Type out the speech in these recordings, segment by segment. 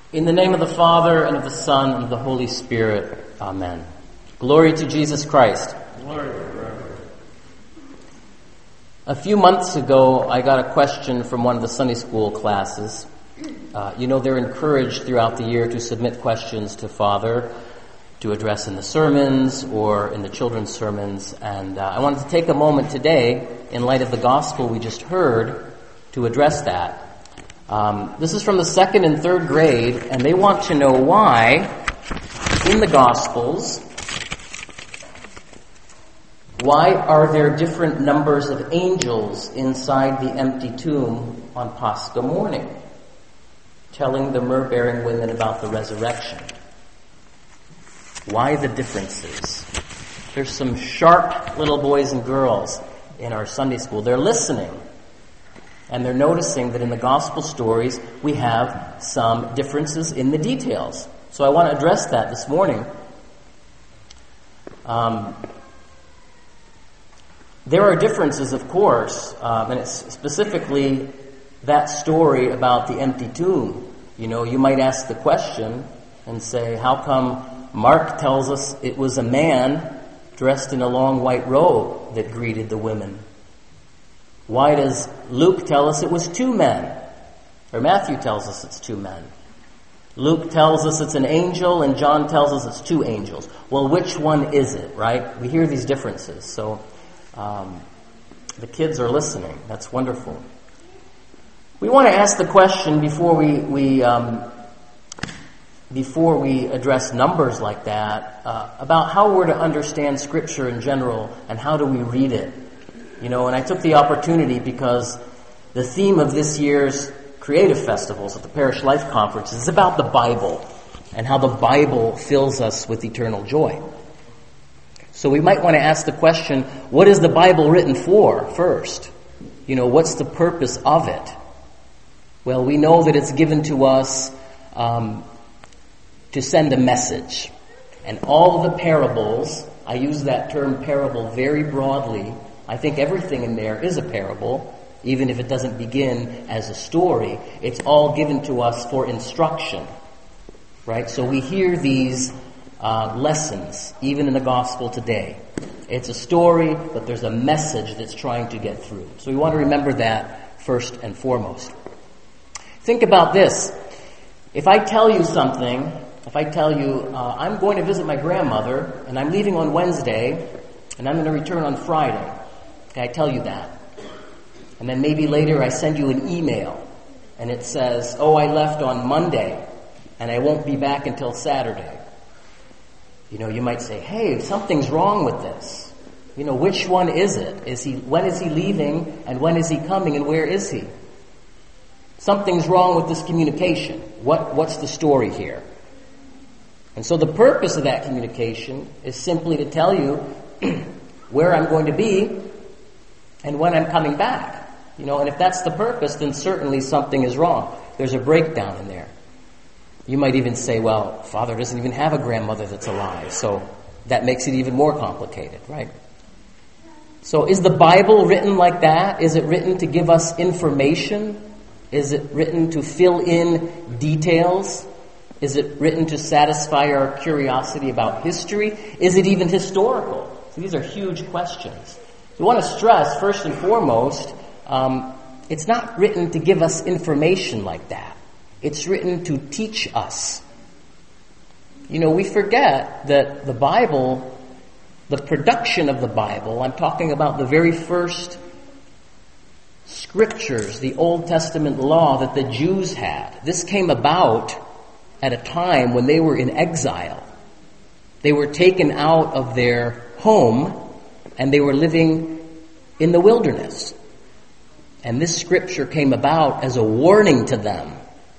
In the name of the Father, and of the Son, and of the Holy Spirit. Amen. Glory to Jesus Christ. Glory to God. A few months ago, I got a question from one of the Sunday school classes. They're encouraged throughout the year to submit questions to Father to address in the sermons or in the children's sermons. And I wanted to take a moment today, in light of the gospel we just heard, to address that. This is from the 2nd and 3rd grade, and they want to know why, in the Gospels, why are there different numbers of angels inside the empty tomb on Pascha morning, telling the myrrh-bearing women about the resurrection? Why the differences? There's some sharp little boys and girls in our Sunday school. They're listening. And they're noticing that in the gospel stories, we have some differences in the details. So I want to address that this morning. There are differences, of course, and it's specifically that story about the empty tomb. You might ask the question and say, how come Mark tells us it was a man dressed in a long white robe that greeted the women? Why does Luke tell us it was 2 men? Or Matthew tells us it's 2 men. Luke tells us it's an angel, and John tells us it's 2 angels. Well, which one is it, right? We hear these differences. So the kids are listening. That's wonderful. We want to ask the question before we address numbers like that, about how we're to understand Scripture in general and how do we read it. And I took the opportunity because the theme of this year's Creative Festivals at the Parish Life Conference is about the Bible and how the Bible fills us with eternal joy. So we might want to ask the question, what is the Bible written for first? What's the purpose of it? Well, we know that it's given to us to send a message. And all the parables, I use that term parable very broadly. I think everything in there is a parable, even if it doesn't begin as a story. It's all given to us for instruction, right? So we hear these lessons, even in the gospel today. It's a story, but there's a message that's trying to get through. So we want to remember that first and foremost. Think about this. If I tell you something, I'm going to visit my grandmother, and I'm leaving on Wednesday, and I'm going to return on Friday. Okay, I tell you that. And then maybe later I send you an email and it says, I left on Monday and I won't be back until Saturday. You might say, hey, something's wrong with this. Which one is it? When is he leaving and when is he coming and where is he? Something's wrong with this communication. What's the story here? And so the purpose of that communication is simply to tell you where I'm going to be and when I'm coming back. And if that's the purpose, then certainly something is wrong. There's a breakdown in there. You might even say, well, Father doesn't even have a grandmother that's alive, so that makes it even more complicated, right? So is the Bible written like that? Is it written to give us information? Is it written to fill in details? Is it written to satisfy our curiosity about history? Is it even historical? So these are huge questions. We want to stress, first and foremost, it's not written to give us information like that. It's written to teach us. We forget that the Bible, the production of the Bible, I'm talking about the very first scriptures, the Old Testament law that the Jews had. This came about at a time when they were in exile. They were taken out of their home and they were living in the wilderness. And this scripture came about as a warning to them.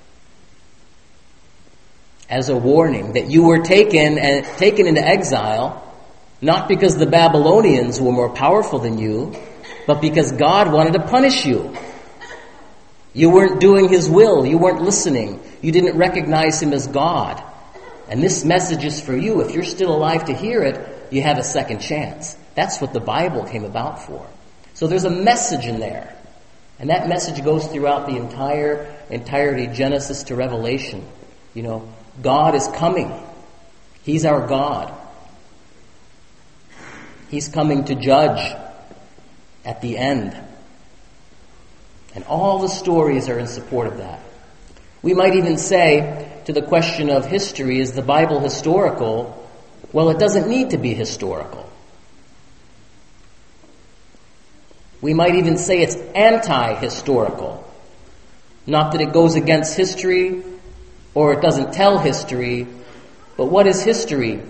As a warning that you were taken into exile, not because the Babylonians were more powerful than you, but because God wanted to punish you. You weren't doing His will. You weren't listening. You didn't recognize Him as God. And this message is for you. If you're still alive to hear it, you have a second chance. That's what the Bible came about for. So there's a message in there. And that message goes throughout the entirety, Genesis to Revelation. God is coming. He's our God. He's coming to judge at the end. And all the stories are in support of that. We might even say to the question of history, is the Bible historical? Well, it doesn't need to be historical. We might even say it's anti-historical. Not that it goes against history or it doesn't tell history, but what is history?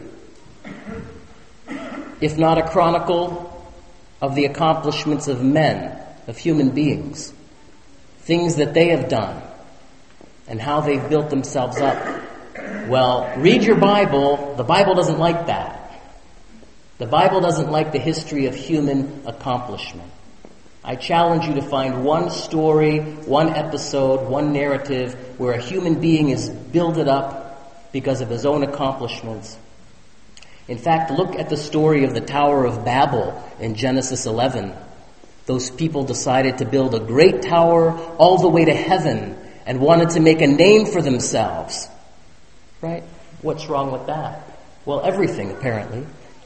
If not a chronicle of the accomplishments of men, of human beings, things that they have done, and how they've built themselves up. Well, read your Bible. The Bible doesn't like that. The Bible doesn't like the history of human accomplishment. I challenge you to find one story, one episode, one narrative where a human being is builded up because of his own accomplishments. In fact, look at the story of the Tower of Babel in Genesis 11. Those people decided to build a great tower all the way to heaven and wanted to make a name for themselves. Right? What's wrong with that? Well, everything, apparently.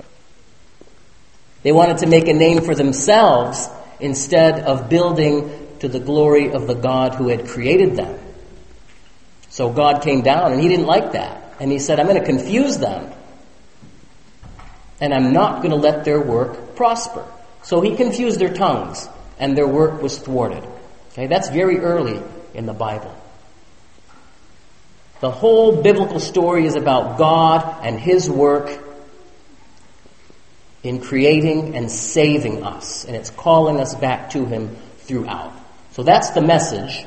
They wanted to make a name for themselves instead of building to the glory of the God who had created them. So God came down and he didn't like that. And he said, I'm going to confuse them. And I'm not going to let their work prosper. So he confused their tongues and their work was thwarted. Okay, that's very early in the Bible. The whole biblical story is about God and his work in creating and saving us. And it's calling us back to him throughout. So that's the message.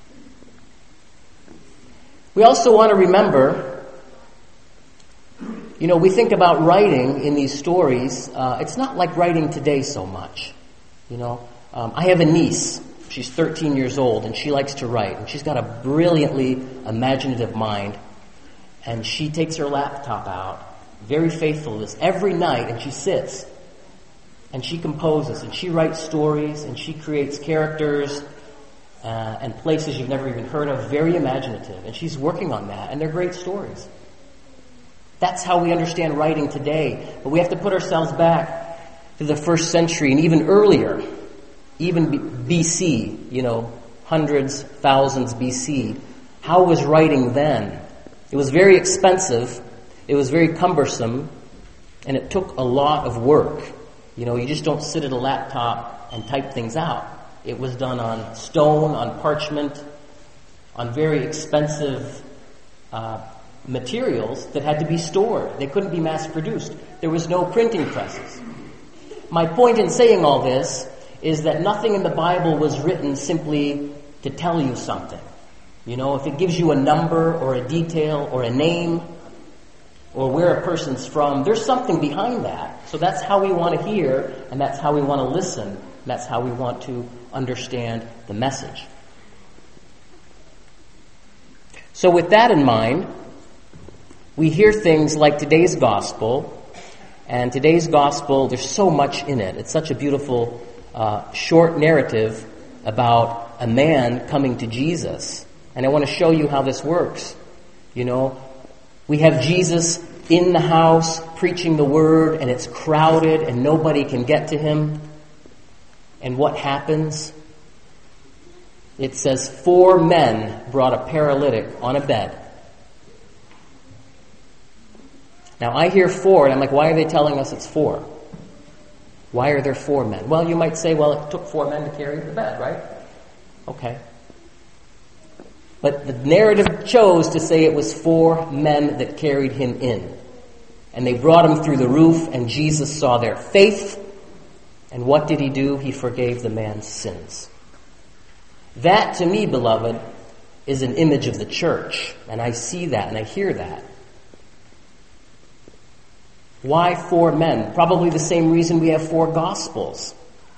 We also want to remember, we think about writing in these stories. It's not like writing today so much. I have a niece. She's 13 years old, and she likes to write. And she's got a brilliantly imaginative mind. And she takes her laptop out, very faithful to this, every night, and she sits. And she composes, and she writes stories, and she creates characters and places you've never even heard of, very imaginative. And she's working on that, and they're great stories. That's how we understand writing today. But we have to put ourselves back to the first century and even earlier, even BC, hundreds, thousands BC. How was writing then? It was very expensive. It was very cumbersome. And it took a lot of work. You just don't sit at a laptop and type things out. It was done on stone, on parchment, on very expensive materials that had to be stored. They couldn't be mass-produced. There was no printing presses. My point in saying all this is that nothing in the Bible was written simply to tell you something. If it gives you a number or a detail or a name or where a person's from, there's something behind that. So that's how we want to hear, and that's how we want to listen, and that's how we want to understand the message. So with that in mind, we hear things like today's gospel, and today's gospel, there's so much in it. It's such a beautiful short narrative about a man coming to Jesus. And I want to show you how this works. We have Jesus in the house preaching the word, and it's crowded and nobody can get to him. And what happens? It says 4 men brought a paralytic on a bed. Now I hear 4 and I'm like, why are they telling us it's 4? Why are there 4 men? Well, you might say, well, it took 4 men to carry the bed, right? Okay. But the narrative chose to say it was 4 men that carried him in. And they brought him through the roof, and Jesus saw their faith. And what did he do? He forgave the man's sins. That, to me, beloved, is an image of the church. And I see that and I hear that. Why 4 men? Probably the same reason we have 4 Gospels.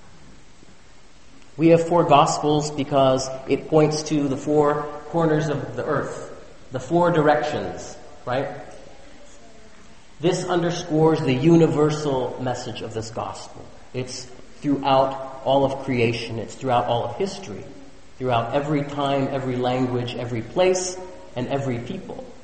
We have 4 Gospels because it points to the 4 corners of the earth, the 4 directions, right? This underscores the universal message of this gospel. It's throughout all of creation. It's throughout all of history, throughout every time, every language, every place, and every people.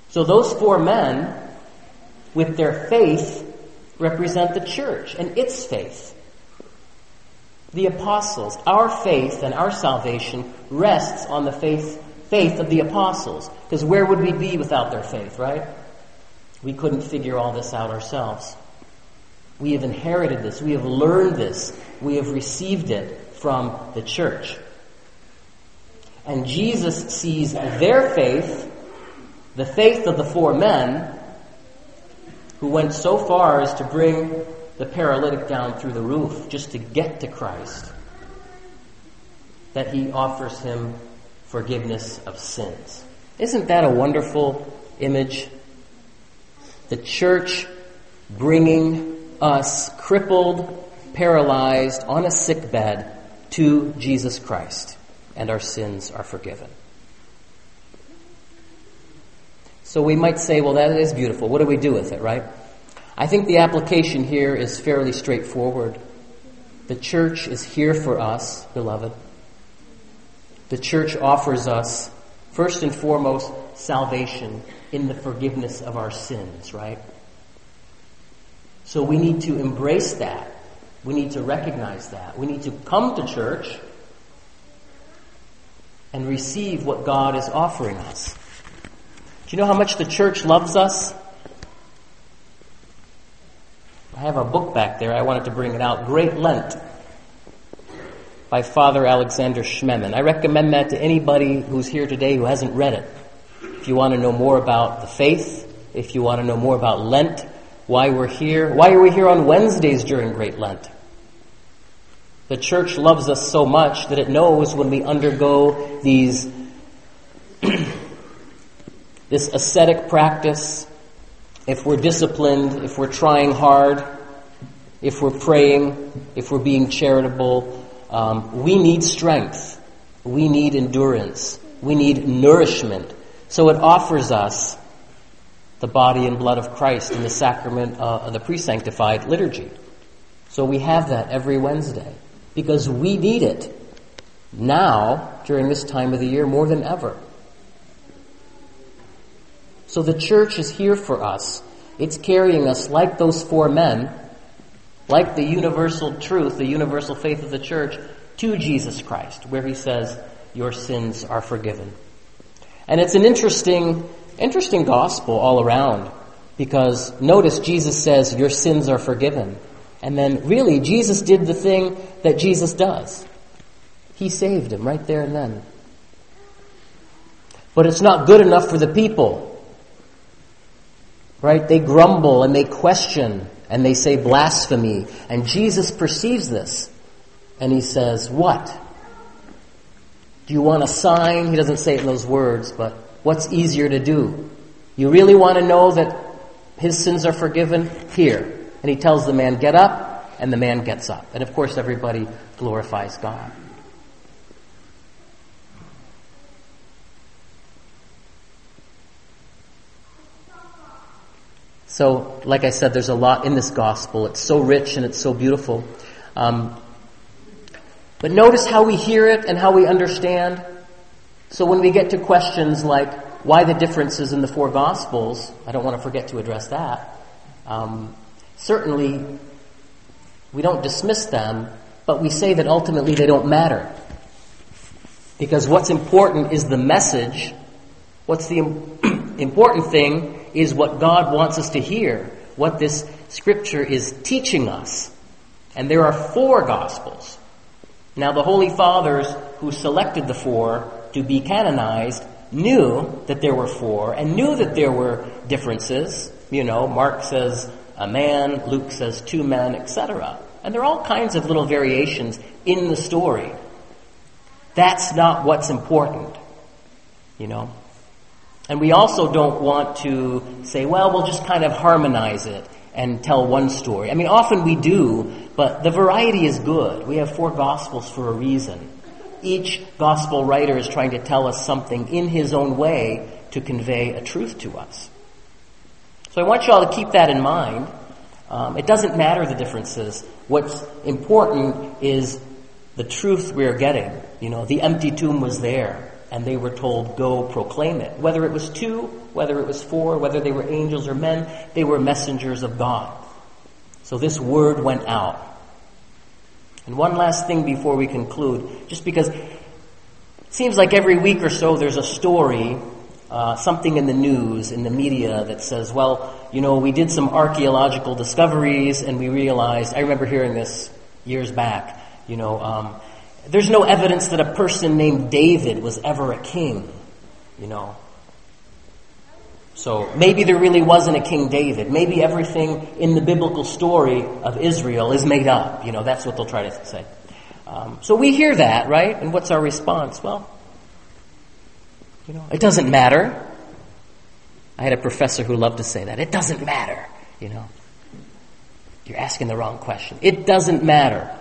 So those 4 men, with their faith, represent the church and its faith. The apostles, our faith and our salvation rests on the faith of the apostles. Because where would we be without their faith, right? We couldn't figure all this out ourselves. We have inherited this. We have learned this. We have received it from the church. And Jesus sees their faith, the faith of the 4 men, who went so far as to bring the paralytic down through the roof just to get to Christ, that he offers him forgiveness of sins. Isn't that a wonderful image? The church bringing us crippled, paralyzed, on a sick bed to Jesus Christ, and our sins are forgiven. So we might say, well, that is beautiful. What do we do with it, right? I think the application here is fairly straightforward. The church is here for us, beloved. The church offers us, first and foremost, salvation in the forgiveness of our sins, right? So we need to embrace that. We need to recognize that. We need to come to church and receive what God is offering us. Do you know how much the church loves us? I have a book back there. I wanted to bring it out. Great Lent by Father Alexander Schmemann. I recommend that to anybody who's here today who hasn't read it. If you want to know more about the faith, if you want to know more about Lent, why we're here, why are we here on Wednesdays during Great Lent? The church loves us so much that it knows when we undergo these this ascetic practice, if we're disciplined, if we're trying hard, if we're praying, if we're being charitable, we need strength. We need endurance. We need nourishment. So it offers us the body and blood of Christ in the sacrament of the pre-sanctified liturgy. So we have that every Wednesday because we need it now during this time of the year more than ever. So the church is here for us. It's carrying us like those 4 men, like the universal truth, the universal faith of the church, to Jesus Christ, where he says, your sins are forgiven. And it's an interesting gospel all around, because notice Jesus says, your sins are forgiven. And then really, Jesus did the thing that Jesus does. He saved him right there and then. But it's not good enough for the people. Right? They grumble and they question and they say blasphemy. And Jesus perceives this. And he says, what? Do you want a sign? He doesn't say it in those words, but what's easier to do? You really want to know that his sins are forgiven? Here. And he tells the man, get up, and the man gets up. And of course everybody glorifies God. So, like I said, there's a lot in this gospel. It's so rich and it's so beautiful. But notice how we hear it and how we understand. So when we get to questions like why the differences in the 4 gospels, I don't want to forget to address that. Certainly, we don't dismiss them, but we say that ultimately they don't matter. Because what's important is the message. What's the important thing is what God wants us to hear, what this scripture is teaching us. And there are 4 gospels. Now the Holy Fathers who selected the 4 to be canonized knew that there were 4 and knew that there were differences. You know, Mark says a man, Luke says 2 men, etc. And there are all kinds of little variations in the story. That's not what's important, you know. And we also don't want to say, well, we'll just kind of harmonize it and tell one story. I mean, often we do, but the variety is good. We have 4 gospels for a reason. Each gospel writer is trying to tell us something in his own way to convey a truth to us. So I want you all to keep that in mind. It doesn't matter the differences. What's important is the truth we're getting. You know, the empty tomb was there. and they were told, go proclaim it. Whether it was 2, whether it was 4, whether they were angels or men, they were messengers of God. So this word went out. And one last thing before we conclude, just because it seems like every week or so there's a story, something in the news, in the media that says, well, we did some archaeological discoveries and we realized, I remember hearing this years back, there's no evidence that a person named David was ever a king, So maybe there really wasn't a King David. Maybe everything in the biblical story of Israel is made up. That's what they'll try to say. So we hear that, right? And what's our response? Well, it doesn't matter. I had a professor who loved to say that. It doesn't matter, You're asking the wrong question. It doesn't matter.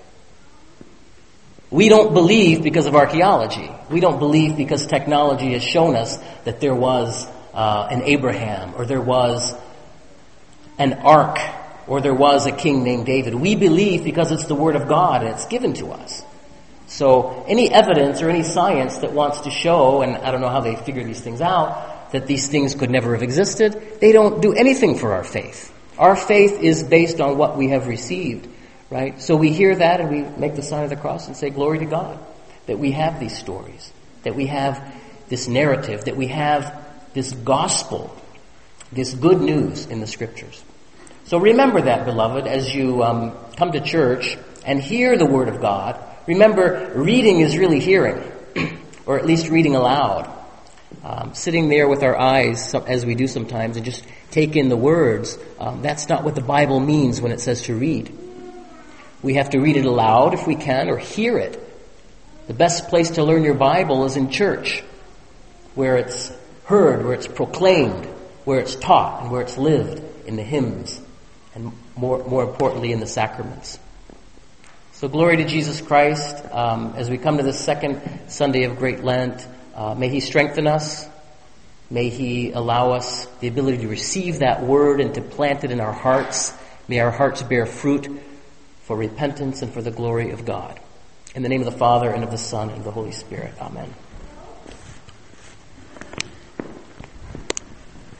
We don't believe because of archaeology. We don't believe because technology has shown us that there was an Abraham, or there was an ark, or there was a king named David. We believe because it's the Word of God and it's given to us. So any evidence or any science that wants to show, and I don't know how they figure these things out, that these things could never have existed, they don't do anything for our faith. Our faith is based on what we have received, right? So we hear that and we make the sign of the cross and say, glory to God, that we have these stories, that we have this narrative, that we have this gospel, this good news in the Scriptures. So remember that, beloved, as you come to church and hear the Word of God. Remember, reading is really hearing, or at least reading aloud. Sitting there with our eyes, as we do sometimes, and just take in the words, that's not what the Bible means when it says to read. We have to read it aloud if we can, or hear it. The best place to learn your Bible is in church, where it's heard, where it's proclaimed, where it's taught, and where it's lived in the hymns, and more importantly in the sacraments. So glory to Jesus Christ. As we come to the second Sunday of Great Lent, may He strengthen us. May He allow us the ability to receive that word and to plant it in our hearts. May our hearts bear fruit for repentance and for the glory of God. In the name of the Father, and of the Son, and of the Holy Spirit. Amen.